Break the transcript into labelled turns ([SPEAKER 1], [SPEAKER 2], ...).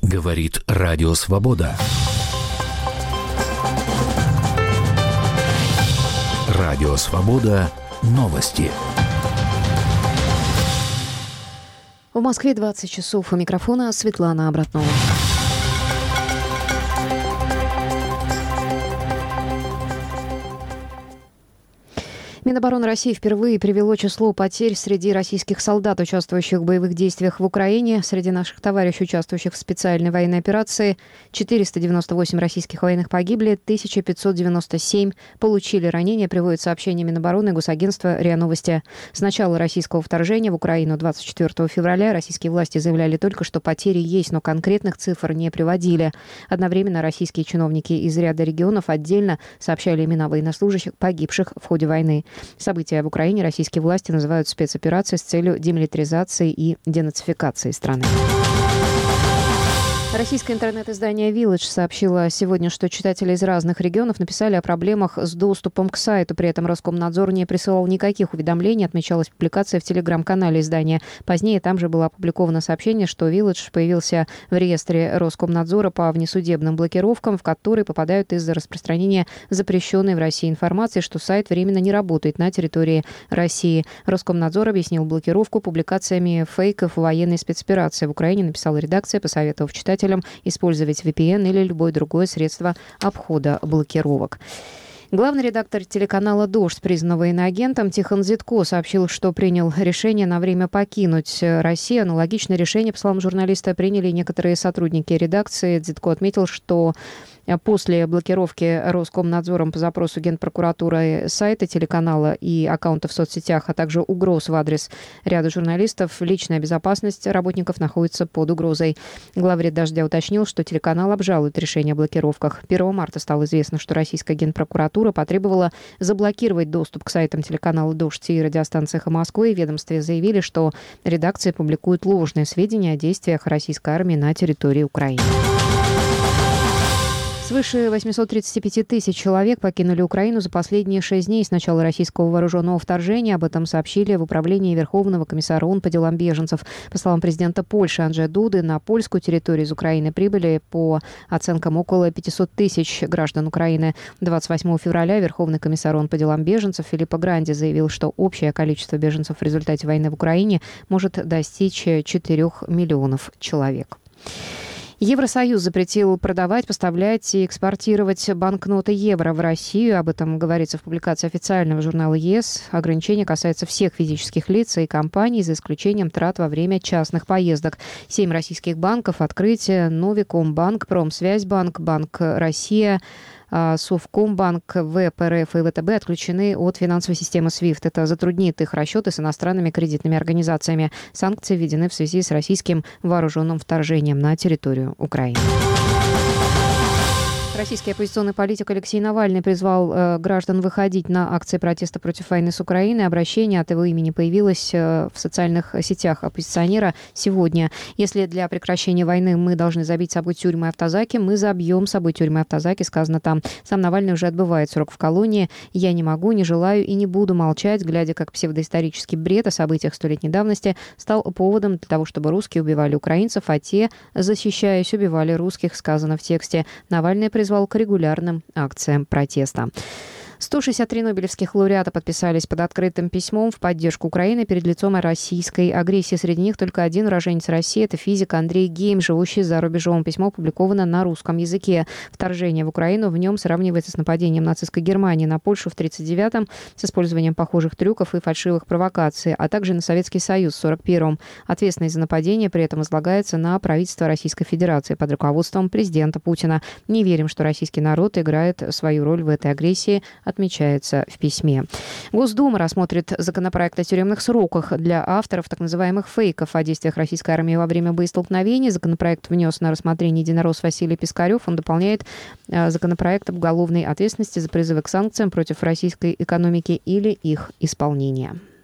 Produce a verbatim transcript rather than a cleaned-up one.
[SPEAKER 1] Говорит Радио Свобода. Радио Свобода. Новости.
[SPEAKER 2] В Москве двадцать часов. У микрофона Светлана Обратнова. Минобороны России впервые привело число потерь среди российских солдат, участвующих в боевых действиях в Украине. Среди наших товарищей, участвующих в специальной военной операции, четыреста девяносто восемь российских военных погибли, тысяча пятьсот девяносто семь получили ранения, приводит сообщение Минобороны и Госагентства РИА Новости. С начала российского вторжения в Украину двадцать четвёртого февраля российские власти заявляли только, что потери есть, но конкретных цифр не приводили. Одновременно российские чиновники из ряда регионов отдельно сообщали имена военнослужащих, погибших в ходе войны. События в Украине российские власти называют спецоперацией с целью демилитаризации и денацификации страны. Российское интернет-издание Village сообщило сегодня, что читатели из разных регионов написали о проблемах с доступом к сайту. При этом Роскомнадзор не присылал никаких уведомлений, отмечалась публикация в телеграм-канале издания. Позднее там же было опубликовано сообщение, что Village появился в реестре Роскомнадзора по внесудебным блокировкам, в которые попадают из-за распространения запрещенной в России информации, что сайт временно не работает на территории России. Роскомнадзор объяснил блокировку публикациями фейков военной спецоперации. В Украине написала редакция, посоветовав читателям использовать ви пи эн или любое другое средство обхода блокировок. Главный редактор телеканала «Дождь», признанного иноагентом, Тихон Зитко сообщил, что принял решение на время покинуть Россию. Аналогичное решение, по словам журналиста, приняли некоторые сотрудники редакции. Зитко отметил, что после блокировки Роскомнадзором по запросу Генпрокуратуры сайта телеканала и аккаунтов в соцсетях, а также угроз в адрес ряда журналистов, личная безопасность работников находится под угрозой. Главред «Дождя» уточнил, что телеканал обжалует решение о блокировках. первого марта стало известно, что российская Генпрокуратура потребовала заблокировать доступ к сайтам телеканала «Дождь» и радиостанции «Эхо Москвы». В ведомстве заявили, что редакция публикует ложные сведения о действиях российской армии на территории Украины. Свыше восемьсот тридцать пять тысяч человек покинули Украину за последние шесть дней с начала российского вооруженного вторжения. Об этом сообщили в Управлении Верховного комиссара ООН по делам беженцев. По словам президента Польши Анджея Дуды, на польскую территорию из Украины прибыли, по оценкам, около пятьсот тысяч граждан Украины. двадцать восьмого февраля Верховный комиссар ООН по делам беженцев Филиппо Гранди заявил, что общее количество беженцев в результате войны в Украине может достичь четырёх миллионов человек. Евросоюз запретил продавать, поставлять и экспортировать банкноты евро в Россию. Об этом говорится в публикации официального журнала ЕС. Ограничение касается всех физических лиц и компаний, за исключением трат во время частных поездок. Семь российских банков: Открытие, Новикомбанк, Промсвязьбанк, Банк Россия, Совкомбанк, ВПРФ и ВТБ отключены от финансовой системы свифт. Это затруднит их расчеты с иностранными кредитными организациями. Санкции введены в связи с российским вооруженным вторжением на территорию Украины. Российский оппозиционный политик Алексей Навальный призвал э, граждан выходить на акции протеста против войны с Украиной. Обращение от его имени появилось э, в социальных сетях оппозиционера сегодня. Если для прекращения войны мы должны забить собой тюрьмы и автозаки, мы забьем собой тюрьмы и автозаки, сказано там. Сам Навальный уже отбывает срок в колонии. Я не могу, не желаю и не буду молчать, глядя, как псевдоисторический бред о событиях столетней давности стал поводом для того, чтобы русские убивали украинцев, а те, защищаясь, убивали русских, сказано в тексте. Навальный призвал к регулярным акциям протеста. сто шестьдесят три нобелевских лауреата подписались под открытым письмом в поддержку Украины перед лицом российской агрессии. Среди них только один уроженец России – это физик Андрей Гейм, живущий за рубежом. Письмо опубликовано на русском языке. Вторжение в Украину в нем сравнивается с нападением нацистской Германии на Польшу в тридцать девятом с использованием похожих трюков и фальшивых провокаций, а также на Советский Союз в сорок первом. Ответственность за нападение при этом возлагается на правительство Российской Федерации под руководством президента Путина. Не верим, что российский народ играет свою роль в этой агрессии, отмечается в письме. Госдума рассмотрит законопроект о тюремных сроках для авторов так называемых фейков о действиях российской армии во время боестолкновений. Законопроект внес на рассмотрение единорос Василий Пискарев. Он дополняет законопроект об уголовной ответственности за призывы к санкциям против российской экономики или их исполнения.